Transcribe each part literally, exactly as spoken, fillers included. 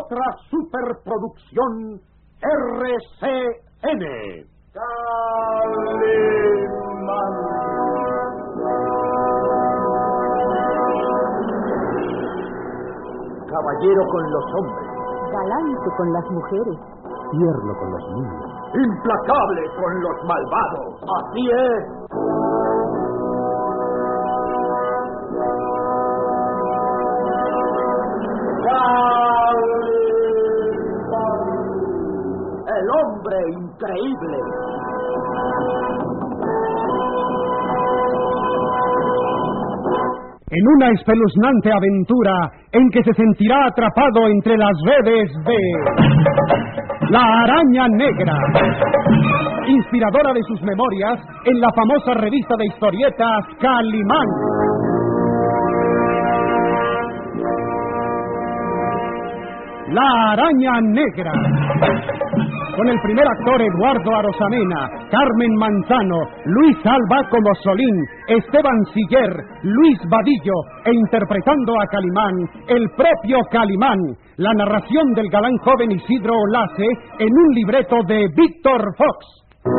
otra superproducción R C N. Calimán. Caballero con los hombres, galante con las mujeres, tierno con los niños, implacable con los malvados. Así es. El hombre increíble. En una espeluznante aventura en que se sentirá atrapado entre las redes de La Araña Negra, inspiradora de sus memorias en la famosa revista de historietas Calimán. La Araña Negra, con el primer actor Eduardo Arosamena, Carmen Manzano, Luis Alba como Solín, Esteban Siller, Luis Vadillo, e interpretando a Calimán, el propio Calimán, la narración del galán joven Isidro Olace en un libreto de Víctor Fox.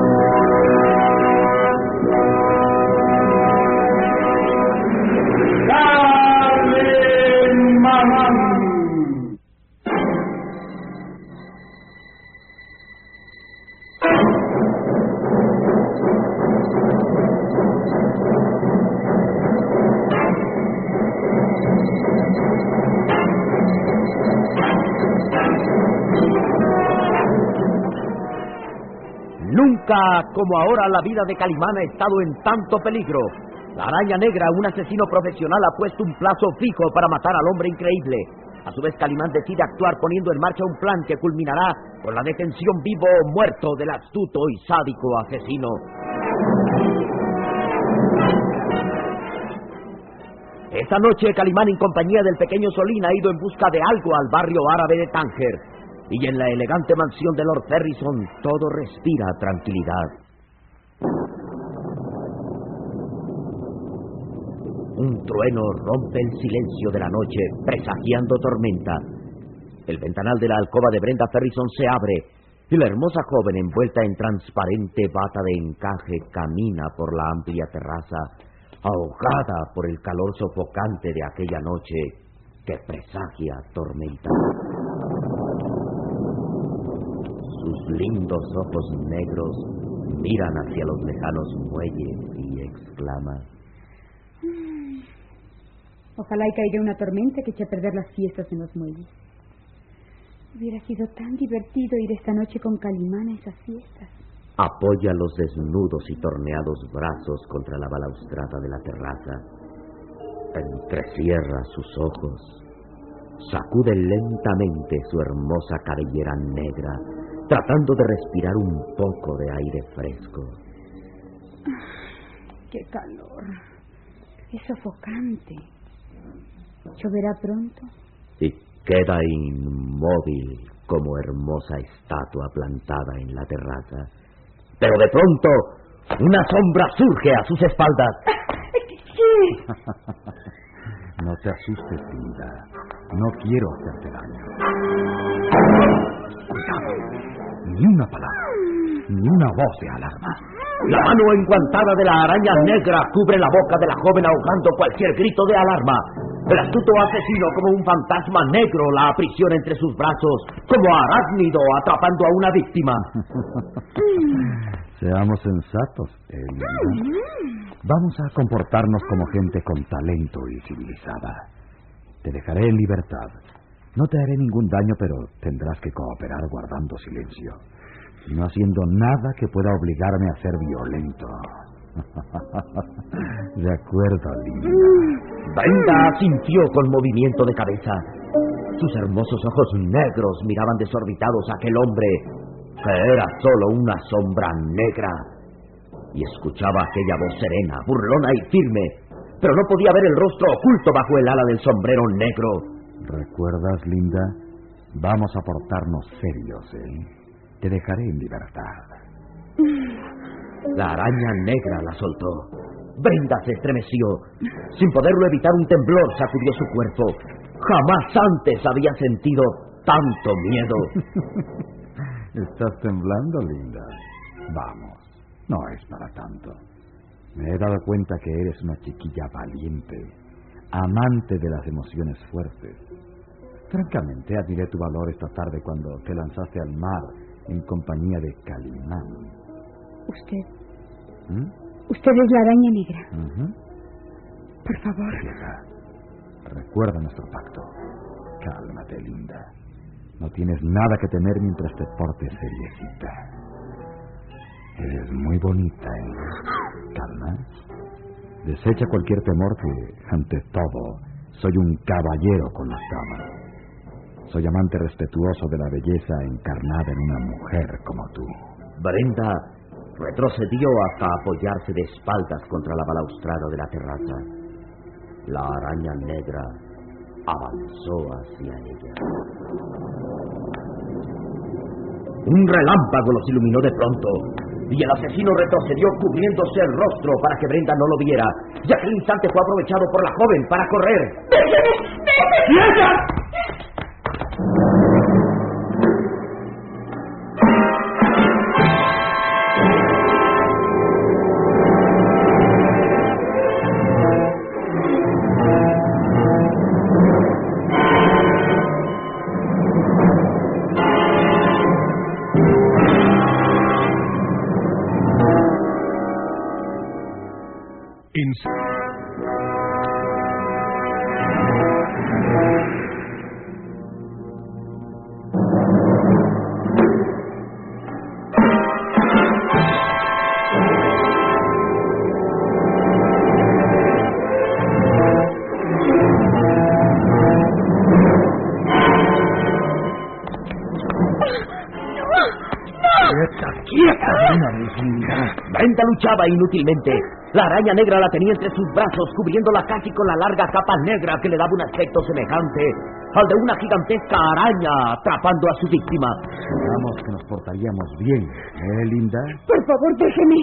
Calimán. Nunca como ahora la vida de Calimán ha estado en tanto peligro. La Araña Negra, un asesino profesional, ha puesto un plazo fijo para matar al hombre increíble. A su vez, Calimán decide actuar poniendo en marcha un plan que culminará con la detención vivo o muerto del astuto y sádico asesino. Esta noche, Calimán, en compañía del pequeño Solín, ha ido en busca de algo al barrio árabe de Tánger. Y en la elegante mansión de Lord Ferrison todo respira tranquilidad. Un trueno rompe el silencio de la noche, presagiando tormenta. El ventanal de la alcoba de Brenda Ferrison se abre y la hermosa joven, envuelta en transparente bata de encaje, camina por la amplia terraza, ahogada por el calor sofocante de aquella noche que presagia tormenta. Sus lindos ojos negros miran hacia los lejanos muelles y exclama: ojalá y caiga una tormenta que eche a perder las fiestas en los muelles. Hubiera sido tan divertido ir esta noche con Calimán a esas fiestas. Apoya los desnudos y torneados brazos contra la balaustrada de la terraza. Entrecierra sus ojos. Sacude lentamente su hermosa cabellera negra, tratando de respirar un poco de aire fresco. ¡Qué calor! Es sofocante. ¿Lloverá pronto? Y queda inmóvil como hermosa estatua plantada en la terraza. Pero de pronto, una sombra surge a sus espaldas. ¿Qué? No te asustes, Linda. No quiero hacerte daño. Cuidado. Ni una palabra, ni una voz de alarma. La mano enguantada de la araña negra cubre la boca de la joven, ahogando cualquier grito de alarma. El astuto asesino, como un fantasma negro, la aprisiona entre sus brazos, como arácnido atrapando a una víctima. Seamos sensatos, Elida. Vamos a comportarnos como gente con talento y civilizada. Te dejaré en libertad. No te haré ningún daño, pero tendrás que cooperar guardando silencio, no haciendo nada que pueda obligarme a ser violento. De acuerdo, Linda. Brenda asintió con movimiento de cabeza. Sus hermosos ojos negros miraban desorbitados a aquel hombre, que era solo una sombra negra. Y escuchaba aquella voz serena, burlona y firme, pero no podía ver el rostro oculto bajo el ala del sombrero negro. ¿Recuerdas, Linda? Vamos a portarnos serios, ¿eh? Te dejaré en libertad. La araña negra la soltó. Brenda se estremeció. Sin poderlo evitar, un temblor sacudió su cuerpo. Jamás antes había sentido tanto miedo. Estás temblando, linda. Vamos, no es para tanto. Me he dado cuenta que eres una chiquilla valiente, amante de las emociones fuertes. Francamente, admiré tu valor esta tarde cuando te lanzaste al mar en compañía de Calimán. Usted... ¿Mm? Usted es la araña negra. Uh-huh. Por favor. Vieja, recuerda nuestro pacto. Cálmate, linda. No tienes nada que temer mientras te portes seriecita. Eres muy bonita, ¿eh? Calma. Desecha cualquier temor que, ante todo, soy un caballero con las damas. Soy amante respetuoso de la belleza encarnada en una mujer como tú. Brenda retrocedió hasta apoyarse de espaldas contra la balaustrada de la terraza. La araña negra avanzó hacia ella. Un relámpago los iluminó de pronto, y el asesino retrocedió cubriéndose el rostro para que Brenda no lo viera, y aquel instante fue aprovechado por la joven para correr. ¡Déjeme! ¡Déjeme! Brenda luchaba inútilmente. La araña negra la tenía entre sus brazos, cubriéndola casi con la larga capa negra que le daba un aspecto semejante al de una gigantesca araña atrapando a su víctima. Digamos que nos portaríamos bien, ¿eh, linda? Por favor, déjeme.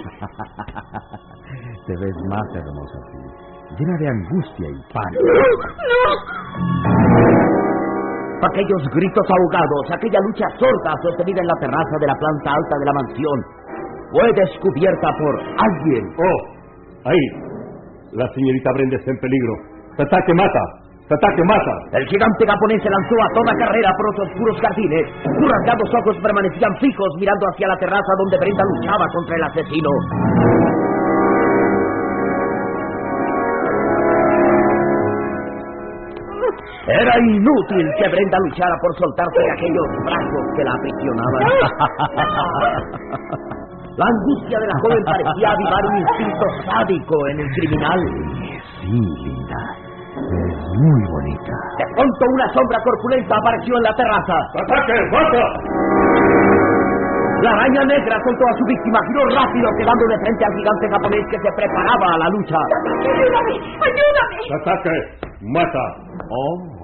Te ves más hermosa así, llena de angustia y pánico. ¡No! Aquellos gritos ahogados, aquella lucha sorda sostenida en la terraza de la planta alta de la mansión, fue descubierta por alguien. ¡Oh! ¡Ahí! La señorita Brenda está en peligro. ¡Satake mata! ¡Satake mata! El gigante japonés se lanzó a toda carrera por los oscuros jardines. Sus rasgados ojos permanecían fijos mirando hacia la terraza donde Brenda luchaba contra el asesino. Era inútil que Brenda luchara por soltarse de aquellos brazos que la aprisionaban. La angustia de la joven parecía avivar un instinto sádico en el criminal. Sí, linda. Es muy bonita. De pronto una sombra corpulenta apareció en la terraza. ¡Ataque! ¡Mata! La araña negra soltó a su víctima, giró rápido, quedando de frente al gigante japonés que se preparaba a la lucha. ¡Ayúdame! ¡Ayúdame! ¡Ataque! ¡Mata! Oh.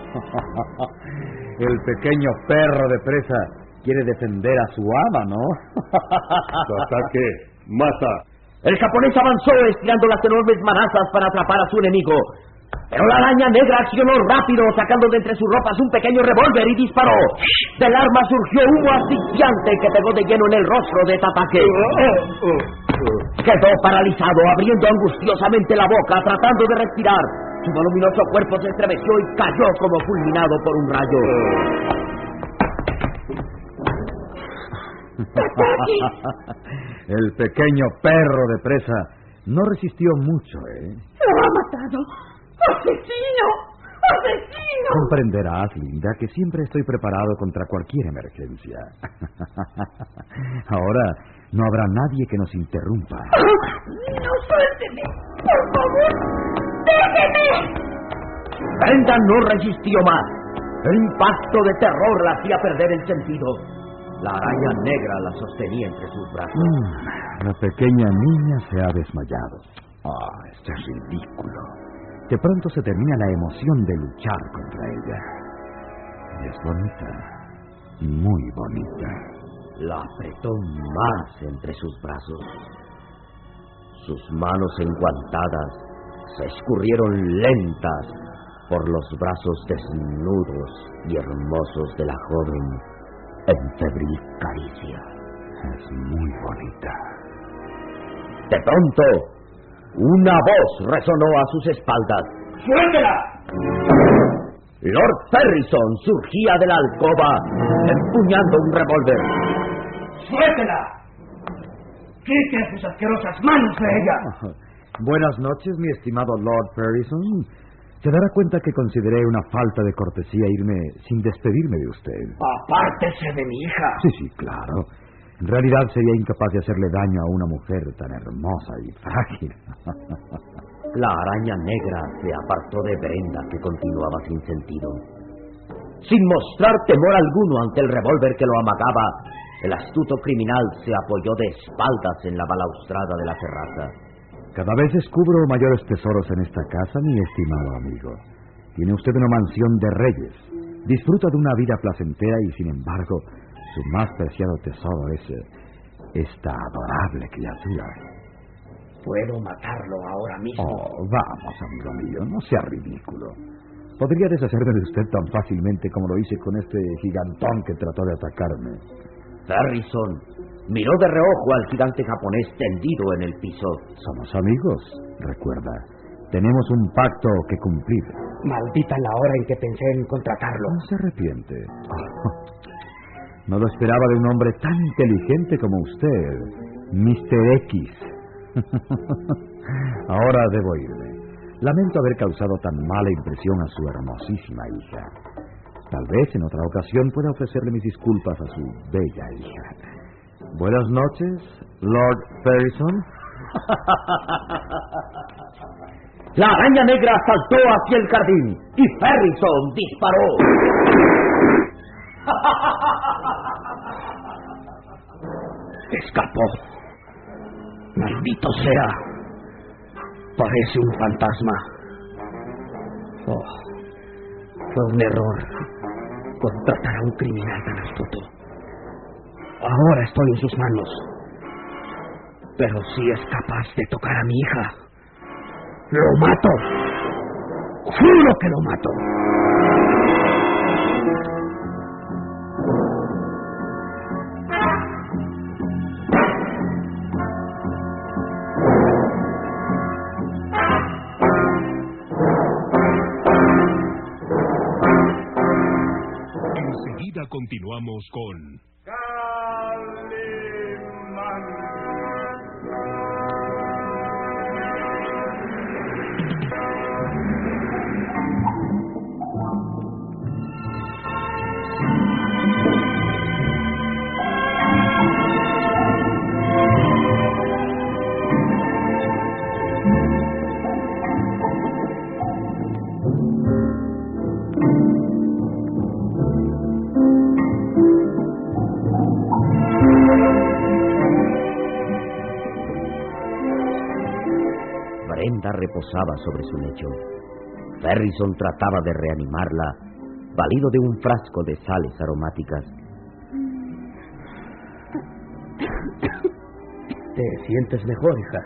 El pequeño perro de presa quiere defender a su ama, ¿no? ¡Ataque! ¡Mata! El japonés avanzó estirando las enormes manazas para atrapar a su enemigo. Pero la araña negra accionó rápido, sacando de entre sus ropas un pequeño revólver y disparó. Del arma surgió humo asfixiante que pegó de lleno en el rostro de Tatake. Quedó paralizado, abriendo angustiosamente la boca, tratando de respirar. Su voluminoso cuerpo se estremeció y cayó como fulminado por un rayo. El pequeño perro de presa no resistió mucho, ¿eh? ¡Lo ha matado! ¡Asesino! ¡Asesino! Comprenderás, linda, que siempre estoy preparado contra cualquier emergencia. Ahora no habrá nadie que nos interrumpa. ¡No, suélteme! ¡Por favor! ¡Déjeme! Brenda no resistió más. El impacto de terror la hacía perder el sentido. La araña negra la sostenía entre sus brazos. Mm, la pequeña niña se ha desmayado. Ah, esto es ridículo. De pronto se termina la emoción de luchar contra ella. Y es bonita, muy bonita. La apretó más entre sus brazos. Sus manos enguantadas se escurrieron lentas por los brazos desnudos y hermosos de la joven en febril caricia. Es muy bonita. De pronto, una voz resonó a sus espaldas. ¡Suéltela! Lord Ferrison surgía de la alcoba empuñando un revólver. ¡Suéltela! ¡Quite sus asquerosas manos de ella! Buenas noches, mi estimado Lord Ferrison. Se dará cuenta que consideré una falta de cortesía irme sin despedirme de usted. ¡Apártese de mi hija! Sí, sí, claro. En realidad sería incapaz de hacerle daño a una mujer tan hermosa y frágil. La araña negra se apartó de Brenda, que continuaba sin sentido. Sin mostrar temor alguno ante el revólver que lo amagaba, el astuto criminal se apoyó de espaldas en la balaustrada de la terraza. Cada vez descubro mayores tesoros en esta casa, mi estimado amigo. Tiene usted una mansión de reyes. Disfruta de una vida placentera y, sin embargo, su más preciado tesoro es esta adorable criatura. Puedo matarlo ahora mismo. Oh, vamos, amigo mío, no sea ridículo. Podría deshacerme de usted tan fácilmente como lo hice con este gigantón que trató de atacarme. Ferrison miró de reojo al gigante japonés tendido en el piso. Somos amigos, recuerda. Tenemos un pacto que cumplir. Maldita la hora en que pensé en contratarlo. No se arrepiente. Oh, no lo esperaba de un hombre tan inteligente como usted, mister X. Ahora debo irme. Lamento haber causado tan mala impresión a su hermosísima hija. Tal vez en otra ocasión pueda ofrecerle mis disculpas a su bella hija. Buenas noches, Lord Ferrison. La araña negra saltó hacia el jardín y Ferrison disparó. Escapó. Maldito sea. Parece un fantasma. Oh, fue un error contratar a un criminal tan astuto. Ahora estoy en sus manos. Pero si es capaz de tocar a mi hija, lo mato. Juro que lo mato. Continuamos con Brenda reposaba sobre su lecho. Ferrison trataba de reanimarla, valido de un frasco de sales aromáticas. ¿Te sientes mejor, hija?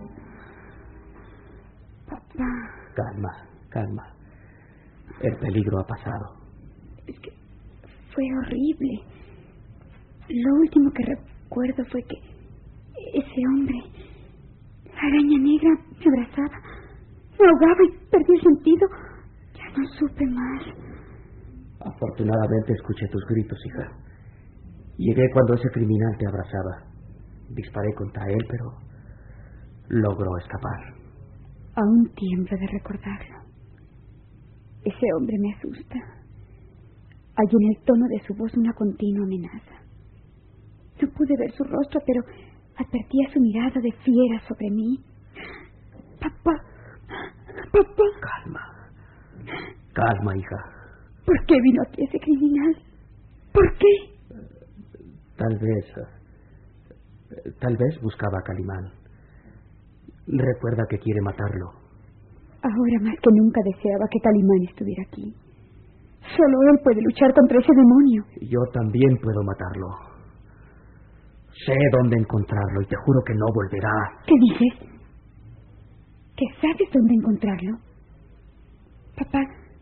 Papá. Calma, calma. El peligro ha pasado. Es que fue horrible. Lo último que recuerdo fue que ese hombre, la araña negra, me abrazaba, me ahogaba y perdí el sentido. Ya no supe más. Afortunadamente escuché tus gritos, hija. Llegué cuando ese criminal te abrazaba. Disparé contra él, pero logró escapar. Aún tiemblo de recordarlo. Ese hombre me asusta. Hay en el tono de su voz una continua amenaza. No pude ver su rostro, pero advertía su mirada de fiera sobre mí. Papá, papá. Calma, calma, hija. ¿Por qué vino aquí ese criminal? ¿Por qué? Tal vez, tal vez buscaba a Calimán. Recuerda que quiere matarlo. Ahora más que nunca deseaba que Calimán estuviera aquí. Solo él puede luchar contra ese demonio. Yo también puedo matarlo. Sé dónde encontrarlo y te juro que no volverá. ¿Qué dices? ¿Que sabes dónde encontrarlo? Papá,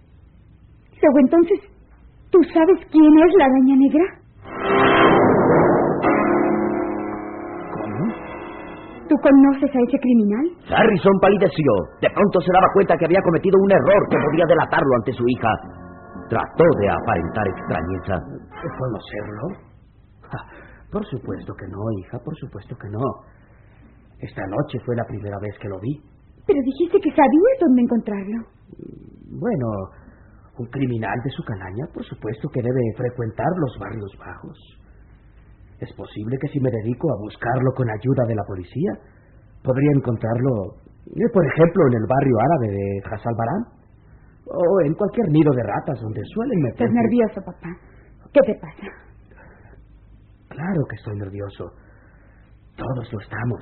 Luego entonces, ¿tú sabes quién es la araña negra? ¿Cómo? ¿Tú conoces a ese criminal? Harrison palideció. De pronto se daba cuenta que había cometido un error que podía delatarlo ante su hija. Trató de aparentar extrañeza. ¿Conocerlo? Ja, por supuesto que no, hija, por supuesto que no. Esta noche fue la primera vez que lo vi. Pero dijiste que sabías dónde encontrarlo. Bueno, un criminal de su calaña, por supuesto que debe frecuentar los barrios bajos. Es posible que si me dedico a buscarlo con ayuda de la policía, podría encontrarlo, eh, por ejemplo, en el barrio árabe de Hasalbarán, o en cualquier nido de ratas donde suelen meterse. Estás nervioso, papá. ¿Qué te pasa? Claro que estoy nervioso. Todos lo estamos.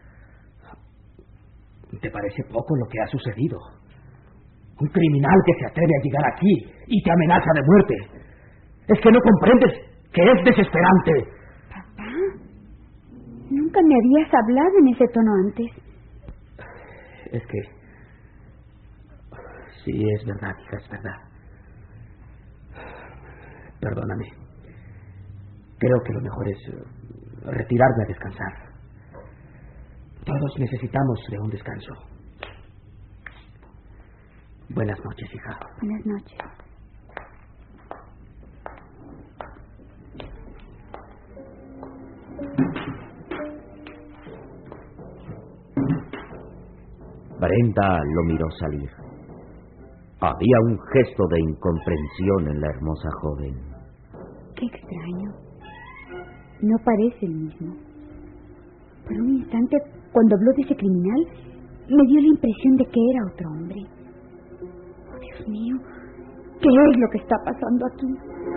¿Te parece poco lo que ha sucedido? Un criminal que se atreve a llegar aquí y te amenaza de muerte. ¿Es que no comprendes que es desesperante? Papá, nunca me habías hablado en ese tono antes. Es que... sí, es verdad, hija, es verdad. Perdóname. Creo que lo mejor es retirarme a descansar. Todos necesitamos de un descanso. Buenas noches, hija. Buenas noches. Brenda lo miró salir. Había un gesto de incomprensión en la hermosa joven. Qué extraño. No parece el mismo. Por un instante, cuando habló de ese criminal, me dio la impresión de que era otro hombre. Oh, Dios mío, ¿qué es lo que está pasando aquí?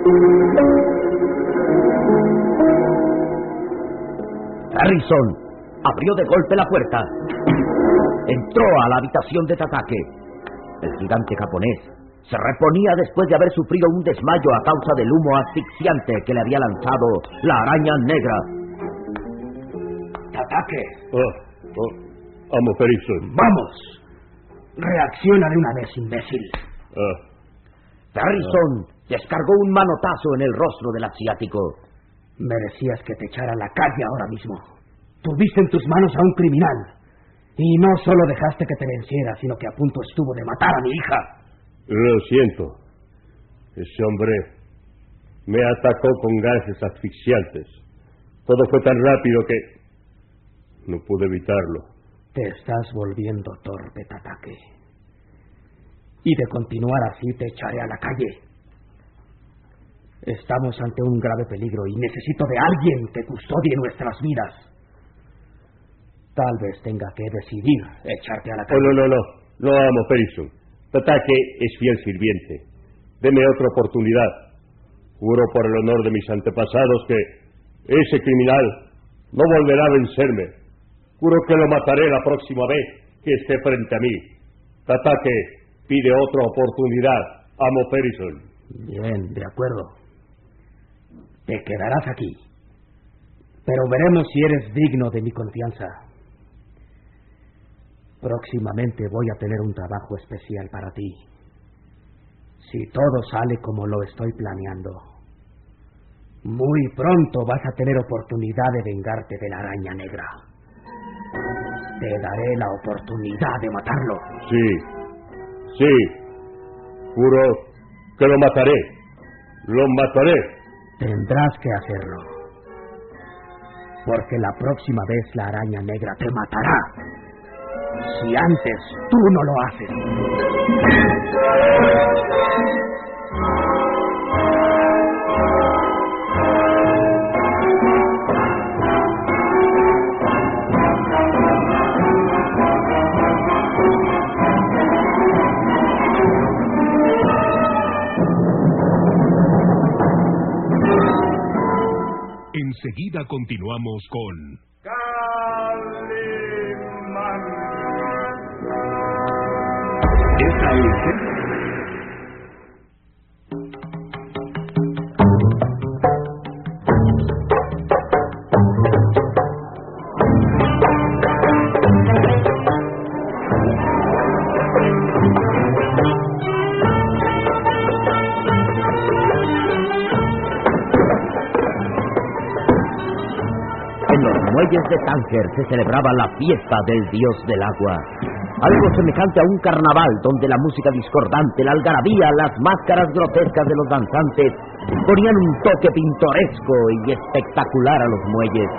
Harrison abrió de golpe la puerta. Entró a la habitación de Tatake. El gigante japonés se reponía después de haber sufrido un desmayo a causa del humo asfixiante que le había lanzado la araña negra. ¡Tatake! Oh, oh, amo Harrison. ¡Vamos! Reacciona de una vez, imbécil. Ah, Harrison descargó un manotazo en el rostro del asiático. Merecías que te echara a la calle ahora mismo. Tuviste en tus manos a un criminal. Y no solo dejaste que te venciera, sino que a punto estuvo de matar a mi hija. lo siento. Ese hombre me atacó con gases asfixiantes. Todo fue tan rápido que no pude evitarlo. Te estás volviendo torpe, Tatake. Y de continuar así te echaré a la calle. Estamos ante un grave peligro y necesito de alguien que custodie nuestras vidas. Tal vez tenga que decidir echarte a la calle. Oh, no, no, no. No amo Harrison. Tatake es fiel sirviente. Deme otra oportunidad. Juro por el honor de mis antepasados que ese criminal no volverá a vencerme. Juro que lo mataré la próxima vez que esté frente a mí. Tatake pide otra oportunidad. Amo Harrison. Bien, de acuerdo. Te quedarás aquí. Pero veremos si eres digno de mi confianza. Próximamente voy a tener un trabajo especial para ti. Si todo sale como lo estoy planeando, muy pronto vas a tener oportunidad de vengarte de la araña negra. Te daré la oportunidad de matarlo. Sí, sí. Juro que lo mataré. Lo mataré. Tendrás que hacerlo. Porque la próxima vez la araña negra te matará. Si antes tú no lo haces. Enseguida continuamos con... Esta es... muelles de Tánger se celebraba la fiesta del dios del agua. Algo semejante a un carnaval donde la música discordante, la algarabía, las máscaras grotescas de los danzantes ponían un toque pintoresco y espectacular a los muelles.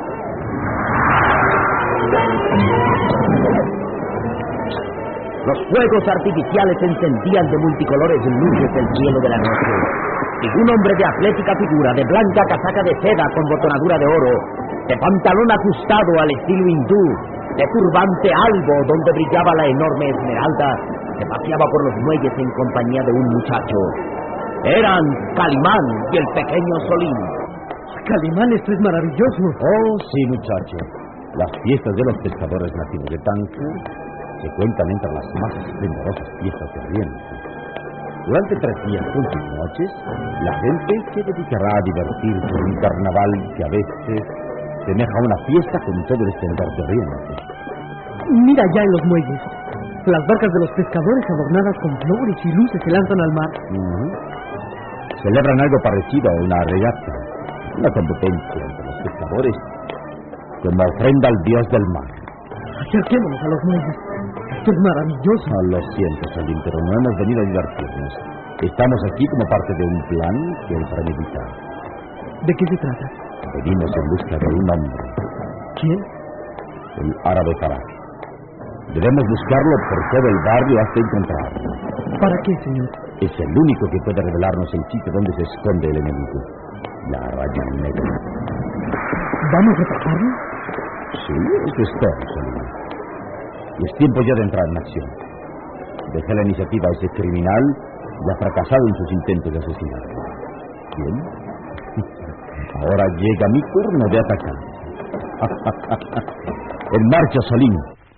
Los fuegos artificiales encendían de multicolores luces el cielo de la noche. Y un hombre de atlética figura, de blanca casaca de seda con botonadura de oro, de pantalón ajustado al estilo hindú, de turbante albo donde brillaba la enorme esmeralda, se paseaba por los muelles en compañía de un muchacho. Eran Calimán y el pequeño Solín. Calimán, esto es maravilloso. Oh, sí, muchacho. Las fiestas de los pescadores nativos de Tánger se cuentan entre las más esplendorosas fiestas de Oriente. Durante tres días con sus noches, la gente se dedicará a divertirse en un carnaval que a veces semeja a una fiesta con todo el esplendor de Oriente. Mira ya en los muelles. Las barcas de los pescadores adornadas con flores y luces se lanzan al mar. Uh-huh. Celebran algo parecido a una regata, una competencia entre los pescadores como ofrenda al dios del mar. Acerquémonos a los muelles. Esto es maravilloso. Oh, lo siento, Solín, pero no hemos venido a divertirnos. Estamos aquí como parte de un plan que hay para meditar. ¿De qué se trata? Venimos en busca de un hombre. ¿Quién? El árabe Farah. Debemos buscarlo por todo el barrio hasta encontrarlo. ¿Para qué, señor? Es el único que puede revelarnos el sitio donde se esconde el enemigo. La raya negra. ¿Vamos a atacarlo? Sí, eso es todo, Solín. Es tiempo ya de entrar en acción. Dejé la iniciativa a ese criminal y ha fracasado en sus intentos de asesinato. ¿Quién? Ahora llega mi turno de atacar. En marcha, Solín.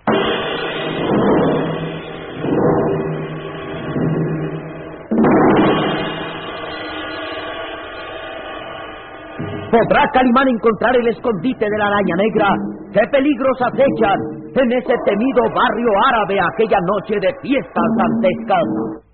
¿Podrá Calimán encontrar el escondite de la araña negra? ¿Qué peligros acechan en ese temido barrio árabe aquella noche de fiestas dantescas?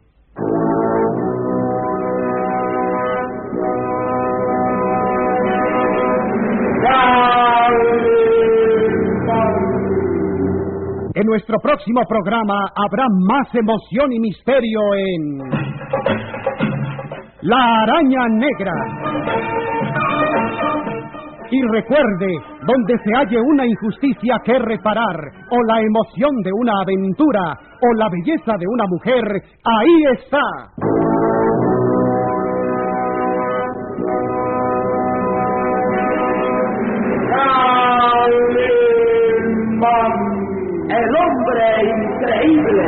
En nuestro próximo programa habrá más emoción y misterio en La Araña Negra. Y recuerde, donde se halle una injusticia que reparar, o la emoción de una aventura, o la belleza de una mujer, ahí está. ¡El hombre increíble!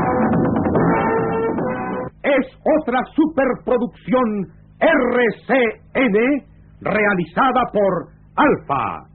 Es otra superproducción R C N realizada por Alfa.